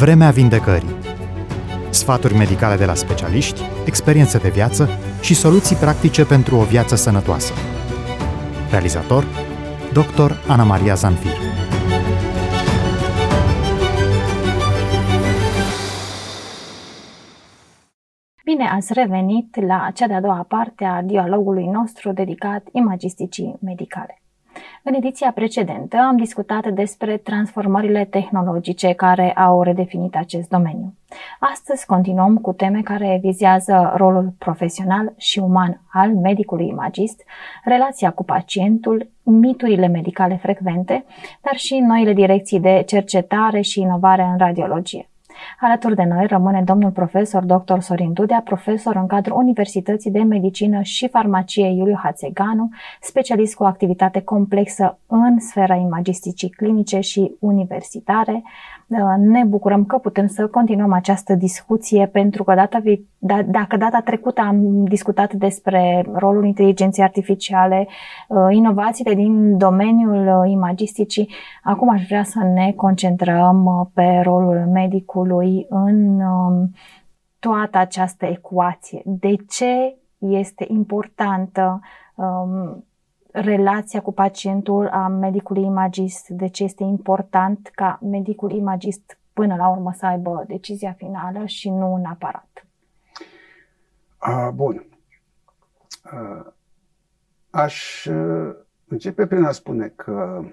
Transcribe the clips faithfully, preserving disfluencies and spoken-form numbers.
Vremea vindecării. Sfaturi medicale de la specialiști, experiențe de viață și soluții practice pentru o viață sănătoasă. Realizator: doctor Ana Maria Zanfir. Bine ați revenit la cea de-a doua parte a dialogului nostru dedicat imagisticii medicale. În ediția precedentă am discutat despre transformările tehnologice care au redefinit acest domeniu. Astăzi continuăm cu teme care vizează rolul profesional și uman al medicului imagist, relația cu pacientul, miturile medicale frecvente, dar și noile direcții de cercetare și inovare în radiologie. Alături de noi rămâne domnul profesor doctor Sorin Dudea, profesor în cadrul Universității de Medicină și Farmacie Iuliu Hațeganu, specialist cu activitate complexă în sfera imagisticii clinice și universitare. Ne bucurăm că putem să continuăm această discuție pentru că data vi- da, dacă data trecută am discutat despre rolul inteligenței artificiale, inovațiile din domeniul imagisticii, acum aș vrea să ne concentrăm pe rolul medicului în toată această ecuație. De ce este importantă um, relația cu pacientul a medicului imagist? De ce este important ca medicul imagist până la urmă să aibă decizia finală și nu un aparat? A, bun. A, aș începe prin a spune că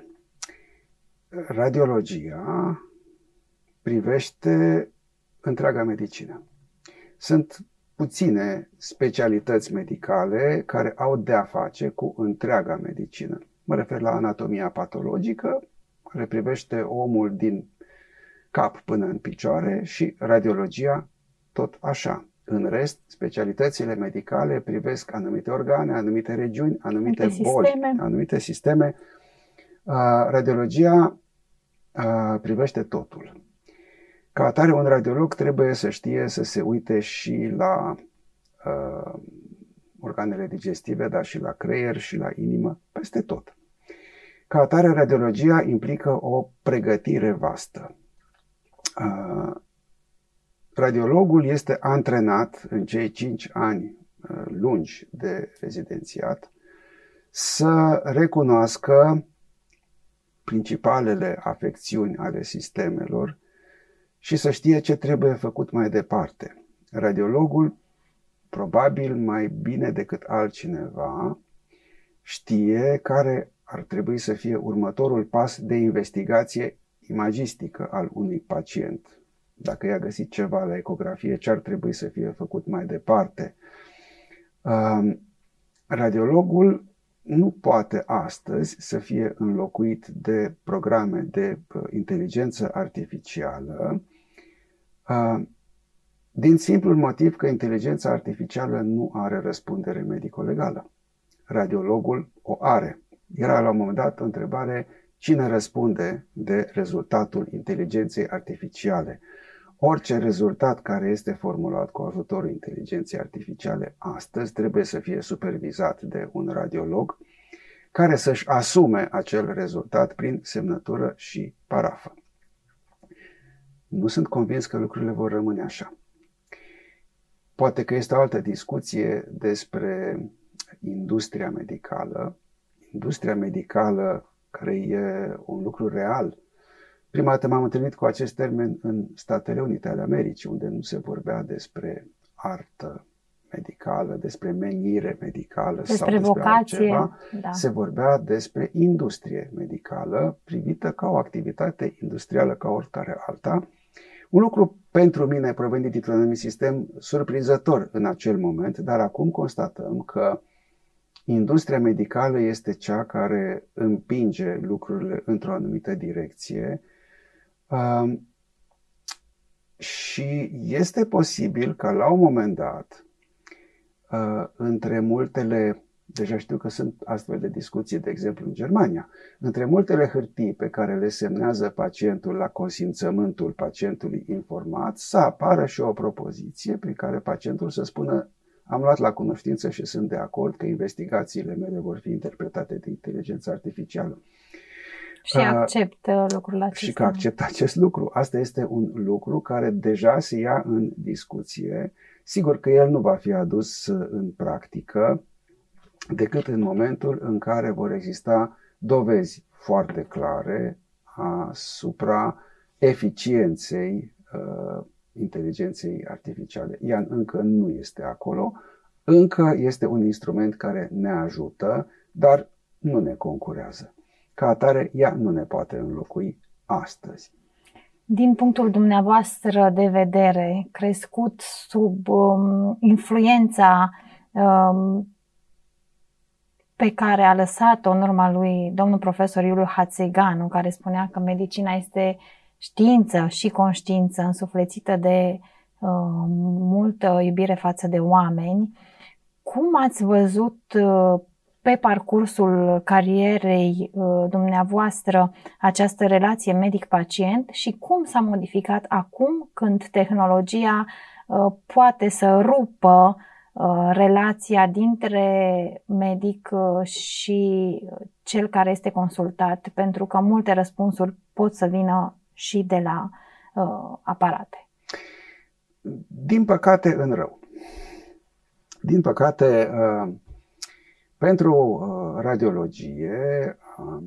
radiologia privește întreaga medicină. Sunt puține specialități medicale care au de-a face cu întreaga medicină. Mă refer la anatomia patologică, care privește omul din cap până în picioare, și radiologia tot așa. În rest, specialitățile medicale privesc anumite organe, anumite regiuni, anumite boli, sisteme. anumite sisteme. Radiologia privește totul. Ca atare, un radiolog trebuie să știe să se uite și la uh, organele digestive, dar și la creier și la inimă, peste tot. Ca atare, radiologia implică o pregătire vastă. Uh, radiologul este antrenat în cei cinci ani uh, lungi de rezidențiat să recunoască principalele afecțiuni ale sistemelor și să știe ce trebuie făcut mai departe. Radiologul, probabil mai bine decât altcineva, știe care ar trebui să fie următorul pas de investigație imagistică al unui pacient. Dacă i-a găsit ceva la ecografie, ce ar trebui să fie făcut mai departe. Radiologul nu poate astăzi să fie înlocuit de programe de inteligență artificială, din simplul motiv că inteligența artificială nu are răspundere medico-legală. Radiologul o are. Era la un moment dat o întrebare: cine răspunde de rezultatul inteligenței artificiale? Orice rezultat care este formulat cu ajutorul inteligenței artificiale astăzi trebuie să fie supervizat de un radiolog care să-și asume acel rezultat prin semnătură și parafă. Nu sunt convins că lucrurile vor rămâne așa. Poate că este o altă discuție despre industria medicală. Industria medicală, care e un lucru real. Prima dată m-am întâlnit cu acest termen în Statele Unite ale Americii, unde nu se vorbea despre artă medicală, despre menire medicală despre sau despre vocație, altceva. Da. Se vorbea despre industrie medicală, privită ca o activitate industrială ca oricare alta. Un lucru pentru mine provenit dintr-un anumit sistem surprinzător în acel moment, dar acum constatăm că industria medicală este cea care împinge lucrurile într-o anumită direcție. Uh, și este posibil ca la un moment dat, uh, între multele, deja știu că sunt astfel de discuții, de exemplu în Germania, între multele hârtii pe care le semnează pacientul la consimțământul pacientului informat, să apară și o propoziție prin care pacientul să spună: am luat la cunoștință și sunt de acord că investigațiile mele vor fi interpretate de inteligență artificială. Și acceptă lucrul acesta. Și că acceptă acest lucru. Asta este un lucru care deja se ia în discuție. Sigur că el nu va fi adus în practică decât în momentul în care vor exista dovezi foarte clare asupra eficienței uh, inteligenței artificiale. Ea încă nu este acolo, încă este un instrument care ne ajută, dar nu ne concurează. Ca atare, ea nu ne poate înlocui astăzi. Din punctul dumneavoastră de vedere, crescut sub um, influența um, pe care a lăsat-o în urma lui domnul profesor Iuliu Hațeganu, care spunea că medicina este știință și conștiință însuflețită de uh, multă iubire față de oameni. Cum ați văzut uh, pe parcursul carierei uh, dumneavoastră această relație medic-pacient și cum s-a modificat acum când tehnologia uh, poate să rupă uh, relația dintre medic uh, și cel care este consultat, pentru că multe răspunsuri pot să vină și de la uh, aparate? Din păcate, în rău. Din păcate, uh, pentru uh, radiologie uh,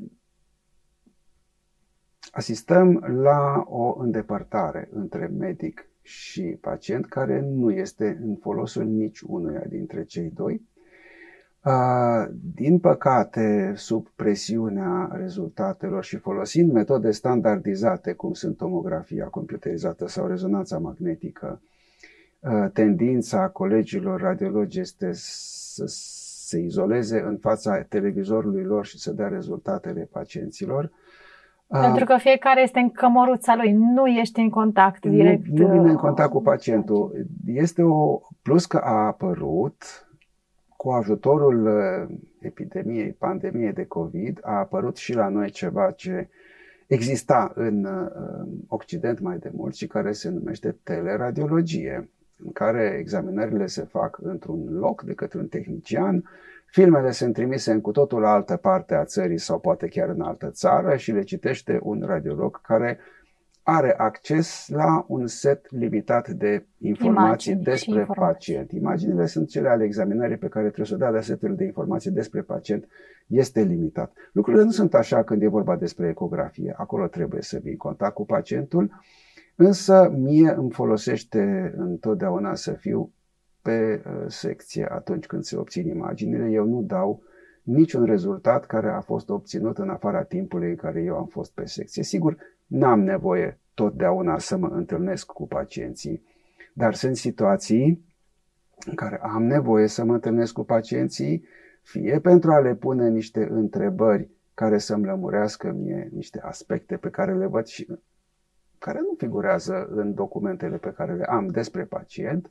asistăm la o îndepărtare între medic și pacient care nu este în folosul niciunuia dintre cei doi. Uh, din păcate, sub presiunea rezultatelor și folosind metode standardizate, cum sunt tomografia computerizată sau rezonanța magnetică, uh, tendința colegilor radiologi este să se izoleze în fața televizorului lor și să dea rezultatele pacienților. Pentru că fiecare este în cămăruța lui, nu ești în contact direct. Nu, nu vine în contact cu pacientul. Este o plus că a apărut cu ajutorul epidemiei, pandemiei de COVID, a apărut și la noi ceva ce exista în Occident mai de mult și care se numește teleradiologie, în care examinările se fac într-un loc de către un tehnician, filmele sunt trimise în cu totul altă parte a țării sau poate chiar în altă țară și le citește un radiolog care are acces la un set limitat de informații Imagini despre informații. pacient. Imaginile sunt cele ale examinării pe care trebuie să o dea, dar setul de informații despre pacient este limitat. Lucrurile nu sunt așa când e vorba despre ecografie. Acolo trebuie să vii în contact cu pacientul, însă mie îmi folosește întotdeauna să fiu pe secție atunci când se obțin imaginile. Eu nu dau niciun rezultat care a fost obținut în afara timpului în care eu am fost pe secție. Sigur, n-am nevoie totdeauna să mă întâlnesc cu pacienții, dar sunt situații în care am nevoie să mă întâlnesc cu pacienții, fie pentru a le pune niște întrebări care să-mi lămurească mie niște aspecte pe care le văd și care nu figurează în documentele pe care le am despre pacient,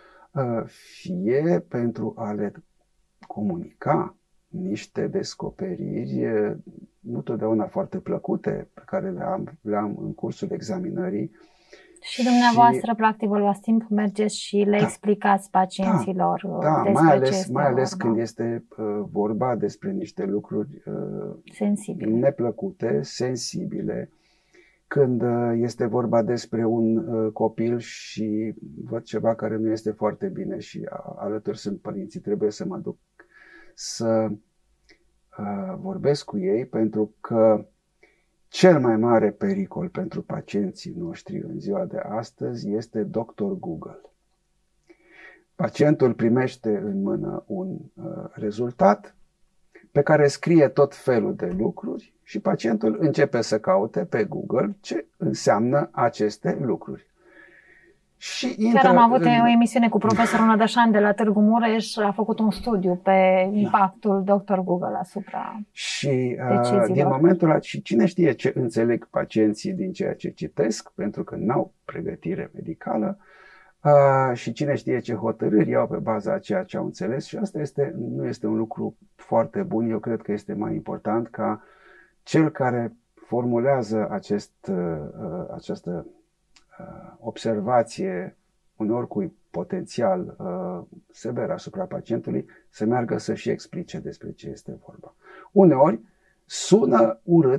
fie pentru a le comunica niște descoperiri nu totdeauna foarte plăcute pe care le am, le am în cursul examinării. Și dumneavoastră, și, practic, vă luați timp, mergeți și le da, explicați pacienților da, da, despre mai ales, ce este mai ales vorba. când este uh, vorba despre niște lucruri uh, sensibile, neplăcute, sensibile, când uh, este vorba despre un uh, copil și văd ceva care nu este foarte bine și a, alături sunt părinții, trebuie să mă duc să uh, vorbesc cu ei, pentru că cel mai mare pericol pentru pacienții noștri în ziua de astăzi este doctor Google. Pacientul primește în mână un uh, rezultat pe care scrie tot felul de lucruri și pacientul începe să caute pe Google ce înseamnă aceste lucruri. Și Chiar am avut în... o emisiune cu profesorul Nădășan de la Târgu Mureș, a făcut un studiu pe impactul da. doctor Google asupra și deciziilor. Uh, din momentul ăla, și cine știe ce înțeleg pacienții din ceea ce citesc, pentru că n-au pregătire medicală, uh, și cine știe ce hotărâri iau pe baza a ceea ce au înțeles, și asta este, nu este un lucru foarte bun. Eu cred că este mai important ca cel care formulează acest, uh, această observație, uneori cu potențial uh, sever asupra pacientului, să meargă să-și explice despre ce este vorba. Uneori sună urât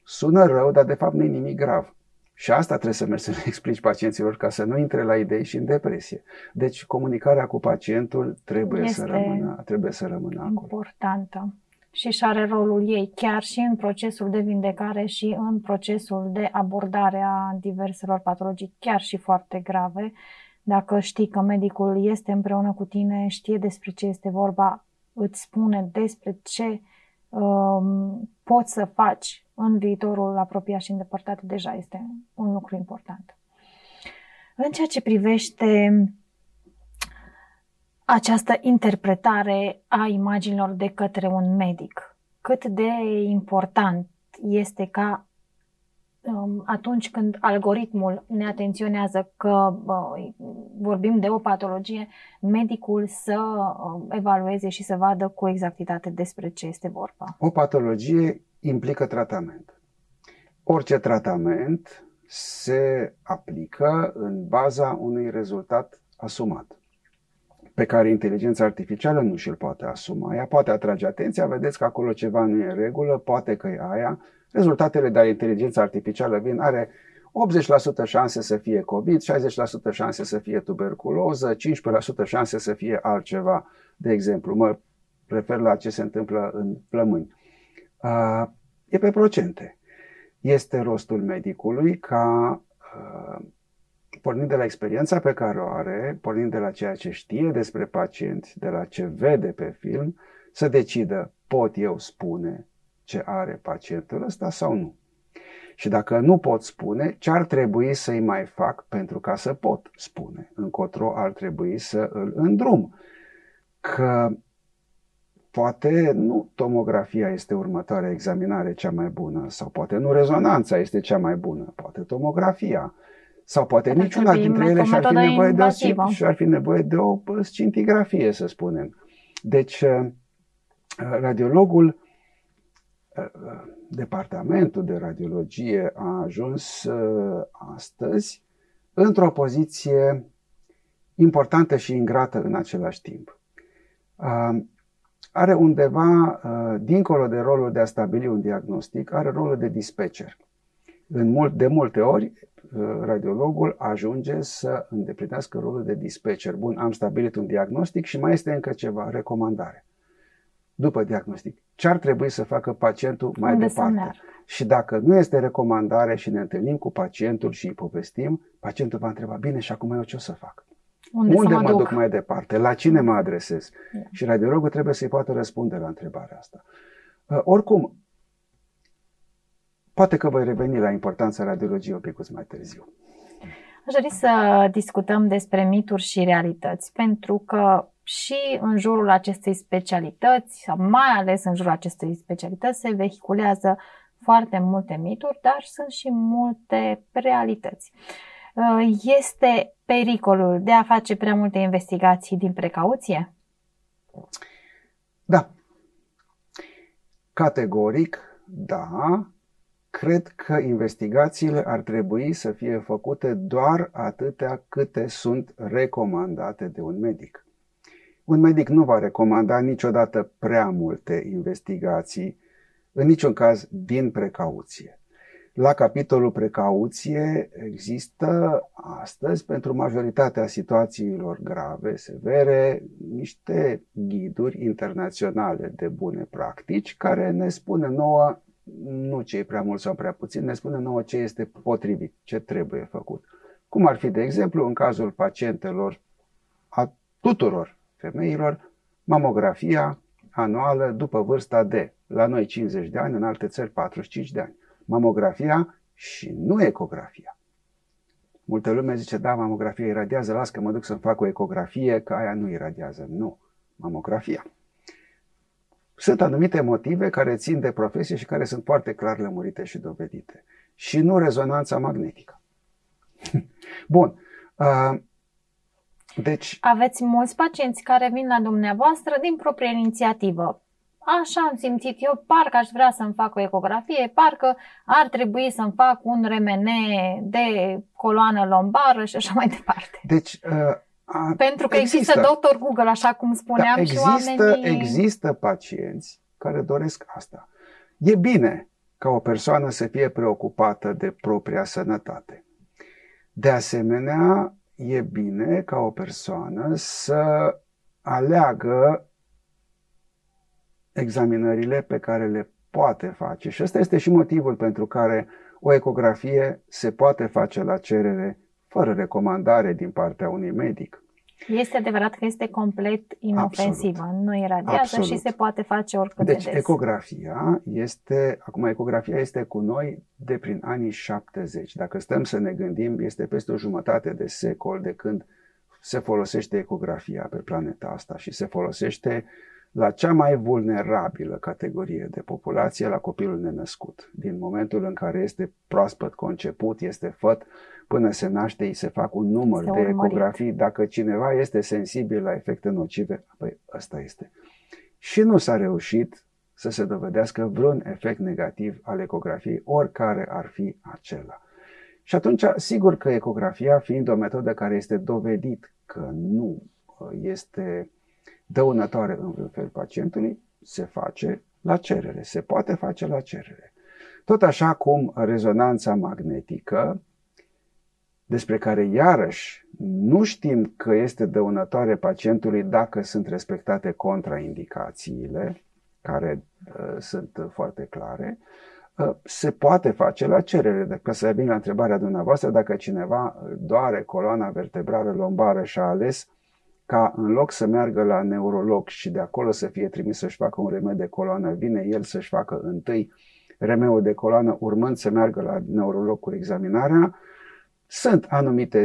sună rău, dar de fapt nu e nimic grav. Și asta trebuie să mergi să le explici pacienților ca să nu intre la idei și în depresie. Deci comunicarea cu pacientul trebuie este să rămână, trebuie să rămână acolo. Importantă. Și își are rolul ei chiar și în procesul de vindecare și în procesul de abordare a diverselor patologii, chiar și foarte grave. Dacă știi că medicul este împreună cu tine, știe despre ce este vorba, îți spune despre ce um, poți să faci în viitorul apropiat și îndepărtat, deja este un lucru important. În ceea ce privește această interpretare a imaginilor de către un medic, cât de important este ca um, atunci când algoritmul ne atenționează că uh, vorbim de o patologie, medicul să uh, evalueze și să vadă cu exactitate despre ce este vorba. O patologie implică tratament. Orice tratament se aplică în baza unui rezultat asumat, pe care inteligența artificială nu și-l poate asuma. Ea poate atrage atenția, vedeți că acolo ceva nu e în regulă, poate că e aia. Rezultatele de la inteligența artificială vin, are optzeci la sută șanse să fie COVID, șaizeci la sută șanse să fie tuberculoză, cincisprezece la sută șanse să fie altceva. De exemplu, mă refer la ce se întâmplă în plămâni. E pe procente. Este rostul medicului ca, pornind de la experiența pe care o are, pornind de la ceea ce știe despre pacienți, de la ce vede pe film, să decidă, pot eu spune ce are pacientul ăsta sau nu. Și dacă nu pot spune, ce ar trebui să-i mai fac pentru ca să pot spune? Încotro ar trebui să îl îndrum. Că poate nu tomografia este următoarea examinare cea mai bună, sau poate nu rezonanța este cea mai bună, poate tomografia, sau poate Dar niciuna dintre ele și ar fi nevoie de o, și ar fi nevoie de o scintigrafie, să spunem. Deci, radiologul, departamentul de radiologie a ajuns astăzi într-o poziție importantă și ingrată în același timp. Are undeva, dincolo de rolul de a stabili un diagnostic, are rolul de dispatcher. În mult, de multe ori, radiologul ajunge să îndeplinească rolul de dispatcher. Bun, am stabilit un diagnostic și mai este încă ceva, recomandare. După diagnostic, ce ar trebui să facă pacientul mai Unde departe? Și dacă nu este recomandare și ne întâlnim cu pacientul și îi povestim, pacientul va întreba, bine, și acum eu ce o să fac? Unde, Unde mă, mă duc? duc mai departe? La cine mă adresez? Da. Și radiologul trebuie să-i poată răspunde la întrebarea asta. Uh, oricum, poate că voi reveni la importanța radiologiei un pic mai târziu. Aș dori să discutăm despre mituri și realități, pentru că și în jurul acestei specialități, sau mai ales în jurul acestei specialități, se vehiculează foarte multe mituri, dar sunt și multe realități. Este pericolul de a face prea multe investigații din precauție? Da. Categoric, da. Cred că investigațiile ar trebui să fie făcute doar atâtea câte sunt recomandate de un medic. Un medic nu va recomanda niciodată prea multe investigații, în niciun caz din precauție. La capitolul precauție există astăzi, pentru majoritatea situațiilor grave, severe, niște ghiduri internaționale de bune practici care ne spune nouă, nu ce e prea mult sau prea puțin, ne spune nouă ce este potrivit, ce trebuie făcut. Cum ar fi, de exemplu, în cazul pacientelor, a tuturor femeilor, mamografia anuală după vârsta de, la noi cincizeci de ani, în alte țări patruzeci și cinci de ani. Mamografia și nu ecografia. Multă lume zice, da, mamografia iradiază, las că mă duc să-mi fac o ecografie, că aia nu iradiază. Nu, mamografia. Sunt anumite motive care țin de profesie și care sunt foarte clar lămurite și dovedite. Și nu rezonanța magnetică. Bun. Uh, deci... Aveți mulți pacienți care vin la dumneavoastră din proprie inițiativă. Așa am simțit eu, parcă aș vrea să-mi fac o ecografie, parcă ar trebui să-mi fac un R M N de coloană lombară și așa mai departe. Deci... Uh, A, Pentru că există, există doctor Google, așa cum spuneam, da, există, și oamenii... Există pacienți care doresc asta. E bine ca o persoană să fie preocupată de propria sănătate. De asemenea, e bine ca o persoană să aleagă examinările pe care le poate face. Și ăsta este și motivul pentru care o ecografie se poate face la cerere, fără recomandare din partea unui medic. Este adevărat că este complet inofensivă, Absolut. Nu iradiază Absolut. și se poate face oricât Deci de des. ecografia este, acum ecografia este cu noi de prin anii șaptezeci. Dacă stăm să ne gândim, este peste o jumătate de secol de când se folosește ecografia pe planeta asta și se folosește la cea mai vulnerabilă categorie de populație, la copilul nenăscut. Din momentul în care este proaspăt conceput, este făt, până se naște, îi se fac un număr Este de urmărit. ecografii. Dacă cineva este sensibil la efecte nocive, păi ăsta este. Și nu s-a reușit să se dovedească vreun efect negativ al ecografiei, oricare ar fi acela. Și atunci, sigur că ecografia, fiind o metodă care este dovedit că nu este dăunătoare în vreun fel pacientului, se face la cerere, se poate face la cerere. Tot așa cum rezonanța magnetică, despre care iarăși nu știm că este dăunătoare pacientului dacă sunt respectate contraindicațiile, care uh, sunt foarte clare, uh, se poate face la cerere. Dacă să revin la întrebarea dumneavoastră, dacă cineva doare coloana vertebrală lombară și a ales ca în loc să meargă la neurolog și de acolo să fie trimis să-și facă un remediu de coloană, vine el să-și facă întâi remediul de coloană, urmând să meargă la neurolog cu examinarea, sunt anumite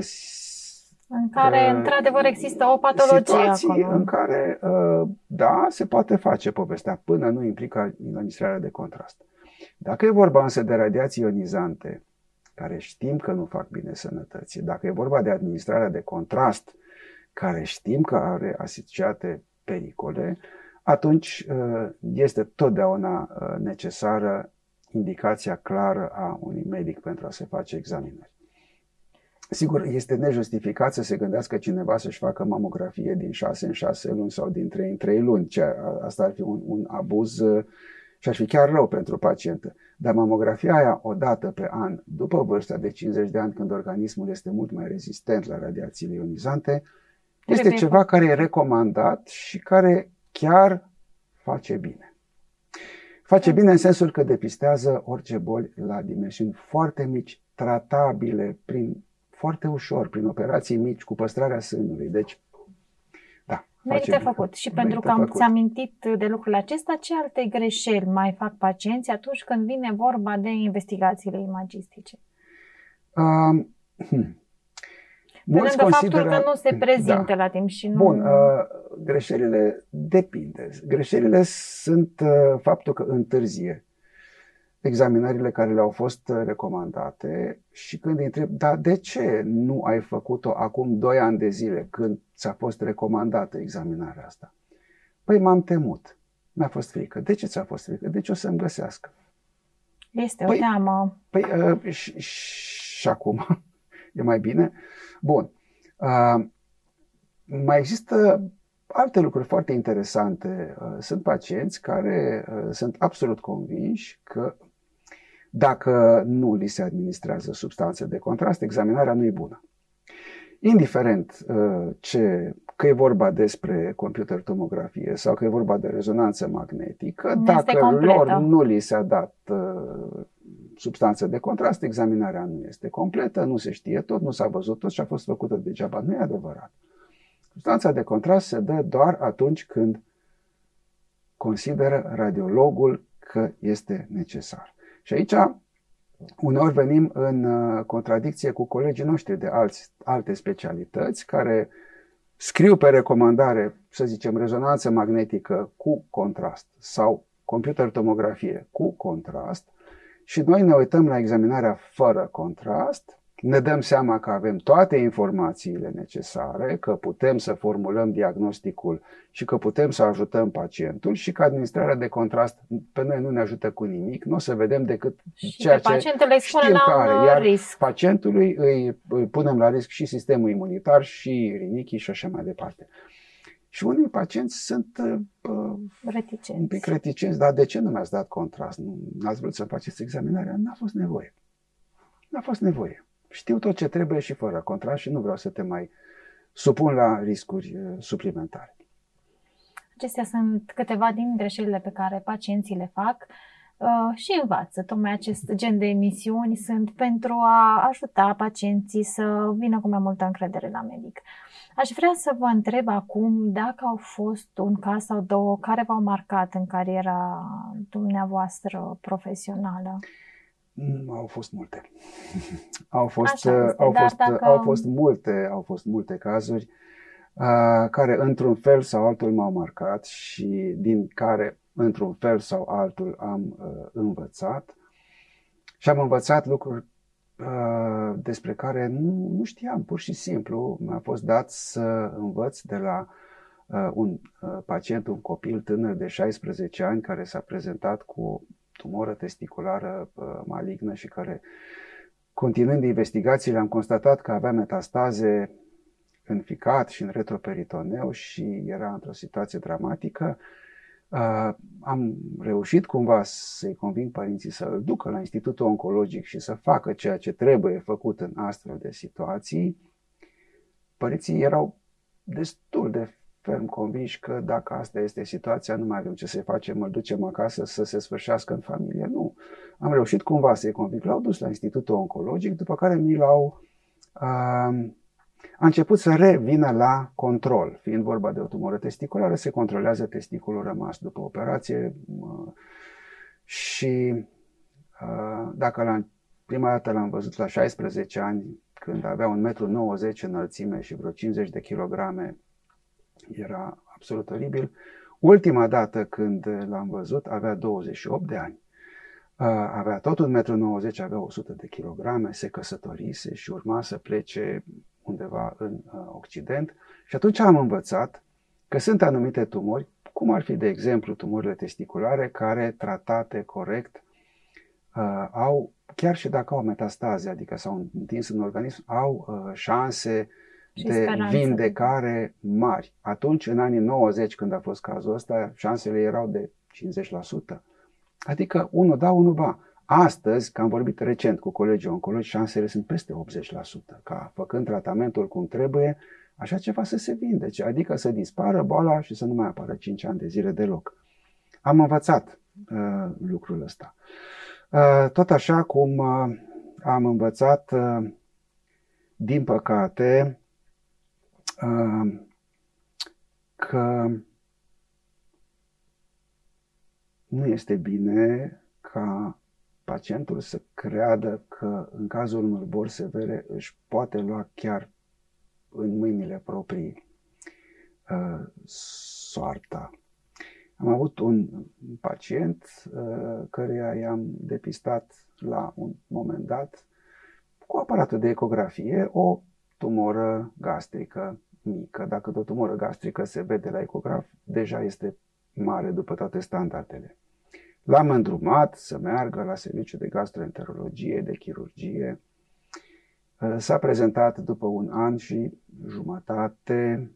în care, uh, într-adevăr, există o patologie acolo. în care, uh, da, se poate face povestea, până nu implică administrarea de contrast. Dacă e vorba însă de radiații ionizante, care știm că nu fac bine sănătății, dacă e vorba de administrarea de contrast, care știm că are asociate pericole, atunci este totdeauna necesară indicația clară a unui medic pentru a se face examinări. Sigur, este nejustificat să se gândească cineva să-și facă mamografie din șase în șase luni sau din trei în trei luni. Asta ar fi un, un abuz și ar fi chiar rău pentru pacientă. Dar mamografia aia o dată pe an, după vârsta de cincizeci de ani, când organismul este mult mai rezistent la radiațiile ionizante, este Trebuie ceva care e recomandat și care chiar face bine. Face bine în sensul că depistează orice boli la dimensiuni foarte mici, tratabile, prin, foarte ușor, prin operații mici, cu păstrarea sânului. Deci, da. Merită făcut. Și pentru că am ți amintit de lucrul acesta, ce alte greșeli mai fac pacienții atunci când vine vorba de investigațiile imagistice? Um, hmm. Pe lângă consideră... faptul că nu se prezintă da. la timp și nu... Bun, uh, greșelile depinde. Greșelile sunt uh, faptul că întârzie examinările care le-au fost recomandate și când îi întreb, dar de ce nu ai făcut-o acum doi ani de zile când ți-a fost recomandată examinarea asta? Păi m-am temut, mi-a fost frică. De ce ți-a fost frică? Deci o să-mi găsească. Este păi, o teamă. Păi uh, și, și acum e mai bine? Bun. Uh, mai există alte lucruri foarte interesante. Uh, sunt pacienți care uh, sunt absolut convinși că dacă nu li se administrează substanțe de contrast, examinarea nu e bună. Indiferent uh, ce, că e vorba despre computer tomografie sau că e vorba de rezonanță magnetică, nu dacă lor nu li s-a dat uh, substanță de contrast, examinarea nu este completă, nu se știe tot, nu s-a văzut tot și a fost făcută degeaba. Nu e adevărat. Substanța de contrast se dă doar atunci când consideră radiologul că este necesar. Și aici uneori venim în contradicție cu colegii noștri de alți, alte specialități care scriu pe recomandare, să zicem, rezonanță magnetică cu contrast sau computer tomografie cu contrast și noi ne uităm la examinarea fără contrast, ne dăm seama că avem toate informațiile necesare, că putem să formulăm diagnosticul și că putem să ajutăm pacientul și că administrarea de contrast pe noi nu ne ajută cu nimic, nu o să vedem decât și ceea ce pacientul le expune știm la care, un iar risc. pacientului îi, îi punem la risc și sistemul imunitar și rinichii și așa mai departe. Și unii pacienți sunt uh, reticenți. un pic reticenți, dar de ce nu mi-ați dat contrast? Nu ați vrut să faceți examinarea? N-a fost nevoie. N-a fost nevoie. Știu tot ce trebuie și fără contrast și nu vreau să te mai supun la riscuri uh, suplimentare. Acestea sunt câteva din greșelile pe care pacienții le fac uh, și învață. Tocmai acest gen de emisiuni sunt pentru a ajuta pacienții să vină cu mai multă încredere la medic. Aș vrea să vă întreb acum dacă au fost un caz sau două care v-au marcat în cariera dumneavoastră profesională. Mm, au fost multe. au fost, este, au fost, dacă... au fost multe, au fost multe cazuri uh, care într-un fel sau altul m-au marcat și din care într-un fel sau altul am uh, învățat. Și am învățat lucruri uh, despre care nu, nu știam, pur și simplu. Mi-a fost dat să învăț de la uh, un uh, pacient, un copil tânăr de șaisprezece ani care s-a prezentat cu o tumoră testiculară uh, malignă și care, continuând investigațiile, am constatat că avea metastaze în ficat și în retroperitoneu și era într-o situație dramatică. Uh, am reușit cumva să-i conving părinții să îl ducă la Institutul Oncologic și să facă ceea ce trebuie făcut în astfel de situații. Părinții erau destul de ferm convinși că dacă asta este situația, nu mai avem ce să facem, îl ducem acasă să se sfârșească în familie. Nu. Am reușit cumva să-i conving. L-au dus la Institutul Oncologic, după care mi l-au... Uh, A început să revină la control. Fiind vorba de o tumoră testiculară, se controlează testiculul rămas după operație și dacă la prima dată l-am văzut la șaisprezece ani, când avea un metru nouăzeci înălțime și vreo cincizeci de kilograme, era absolut oribil. Ultima dată când l-am văzut, avea douăzeci și opt de ani. Avea tot un metru nouăzeci, avea o sută de kilograme, se căsătorise și urma să plece undeva în uh, Occident și atunci am învățat că sunt anumite tumori, cum ar fi de exemplu tumorile testiculare, care tratate corect uh, au, chiar și dacă au metastaze, adică s-au întins în organism, au uh, șanse și de speranță. Vindecare mari. Atunci, în anii nouăzeci, când a fost cazul ăsta, șansele erau de cincizeci la sută. Adică unul da, unul ba. Astăzi, că am vorbit recent cu colegii oncologi, șansele sunt peste optzeci la sută, ca făcând tratamentul cum trebuie, așa ceva să se vindece, adică să dispară boala și să nu mai apară cinci ani de zile deloc. Am învățat uh, lucrul ăsta. Uh, tot așa cum uh, am învățat, uh, din păcate, uh, că nu este bine ca pacientul să creadă că în cazul unor boli severe își poate lua chiar în mâinile proprii uh, soarta. Am avut un pacient uh, căruia i-am depistat la un moment dat cu aparatul de ecografie o tumoră gastrică mică. Dacă o tumoră gastrică se vede la ecograf, deja este mare după toate standardele. L-am îndrumat să meargă la serviciu de gastroenterologie, de chirurgie. S-a prezentat după un an și jumătate,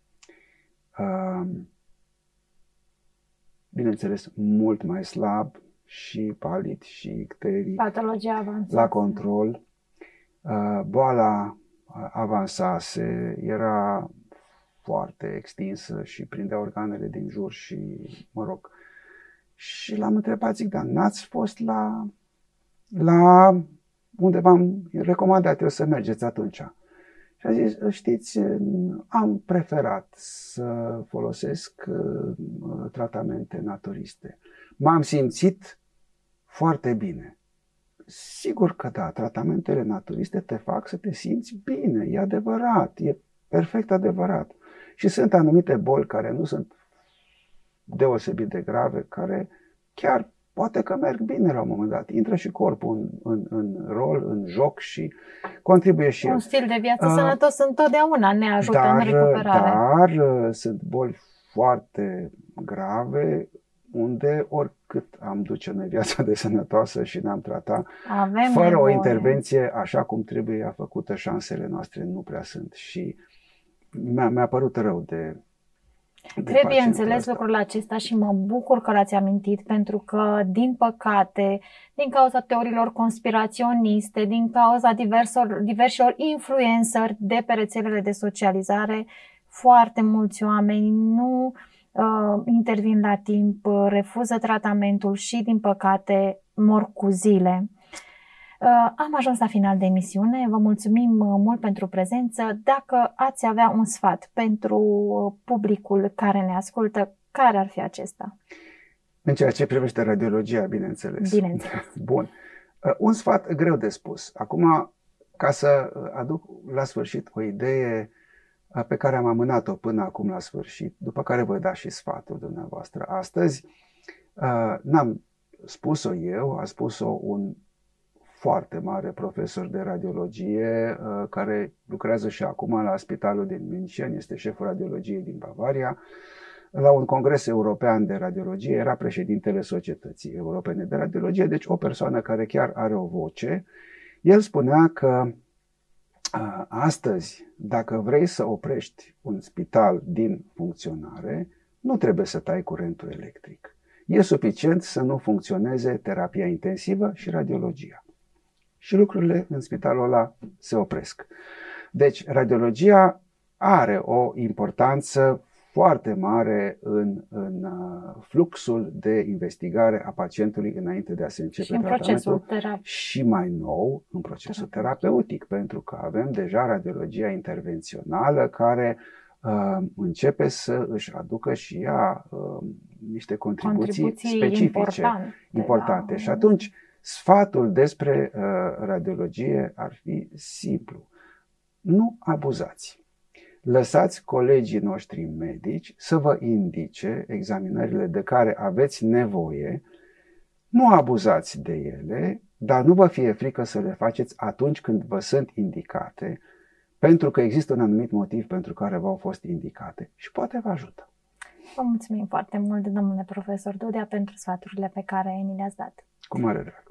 bineînțeles, mult mai slab și palid și icteric. Patologia avansată. La control. Boala avansase, era foarte extinsă și prindea organele din jur și, mă rog, și l-am întrebat, zic, dar n-ați fost la, la unde v-am recomandat eu să mergeți atunci? Și a zis, știți, am preferat să folosesc uh, tratamente naturiste. M-am simțit foarte bine. Sigur că da, tratamentele naturiste te fac să te simți bine, e adevărat, e perfect adevărat. Și sunt anumite boli care nu sunt deosebit de grave, care chiar poate că merg bine la un moment dat. Intră și corpul în, în, în rol, în joc și contribuie și el. Un stil de viață uh, sănătos întotdeauna ne ajută dar, în recuperare. Dar sunt boli foarte grave unde oricât am duce noi viața de sănătoasă și ne-am tratat, Avem fără nevoie. o intervenție așa cum trebuie făcută, șansele noastre nu prea sunt. Și mi-a, mi-a părut rău de Trebuie înțeles lucrul acesta și mă bucur că l-ați amintit, pentru că, din păcate, din cauza teoriilor conspiraționiste, din cauza diversor, diversilor influenceri de pe rețelele de socializare, foarte mulți oameni nu uh, intervin la timp, refuză tratamentul și, din păcate, mor cu zile. Am ajuns la final de emisiune, vă mulțumim mult pentru prezență. Dacă ați avea un sfat pentru publicul care ne ascultă, care ar fi acesta? În ceea ce privește radiologia, bineînțeles. Bineînțeles. Bun. Un sfat greu de spus. Acum, ca să aduc la sfârșit o idee pe care am amânat-o până acum la sfârșit, după care voi da și sfatul dumneavoastră astăzi, n-am spus-o eu, a spus-o un foarte mare profesor de radiologie, care lucrează și acum la spitalul din München, este șeful radiologiei din Bavaria. La un congres european de radiologie era președintele Societății Europene de Radiologie, deci o persoană care chiar are o voce. El spunea că astăzi, dacă vrei să oprești un spital din funcționare, nu trebuie să tai curentul electric. E suficient să nu funcționeze terapia intensivă și radiologia. Și lucrurile în spitalul ăla se opresc. Deci, radiologia are o importanță foarte mare în, în fluxul de investigare a pacientului înainte de a se începe și în tratamentul terape- și mai nou în procesul terapeutic, pentru că avem deja radiologia intervențională care uh, începe să își aducă și ea uh, niște contribuții, contribuții specifice, importante. importante. Da. Și atunci, sfatul despre uh, radiologie ar fi simplu. Nu abuzați. Lăsați colegii noștri medici să vă indice examinările de care aveți nevoie. Nu abuzați de ele, dar nu vă fie frică să le faceți atunci când vă sunt indicate, pentru că există un anumit motiv pentru care v-au fost indicate și poate vă ajută. Vă mulțumim foarte mult, domnule profesor Dudea, pentru sfaturile pe care ni le-ați dat. Cu mare drag.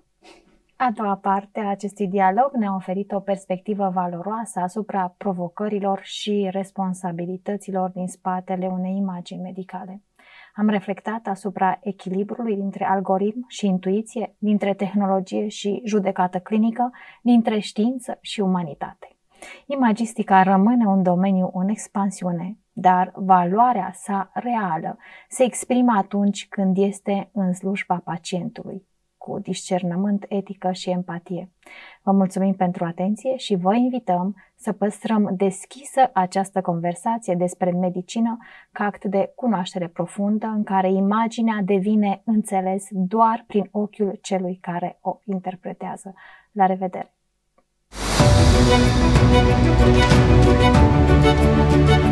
A doua parte a acestui dialog ne-a oferit o perspectivă valoroasă asupra provocărilor și responsabilităților din spatele unei imagini medicale. Am reflectat asupra echilibrului dintre algoritm și intuiție, dintre tehnologie și judecată clinică, dintre știință și umanitate. Imagistica rămâne un domeniu în expansiune, dar valoarea sa reală se exprimă atunci când este în slujba pacientului, cu discernământ, etică și empatie. Vă mulțumim pentru atenție și vă invităm să păstrăm deschisă această conversație despre medicină ca act de cunoaștere profundă în care imaginea devine înțeles doar prin ochiul celui care o interpretează. La revedere!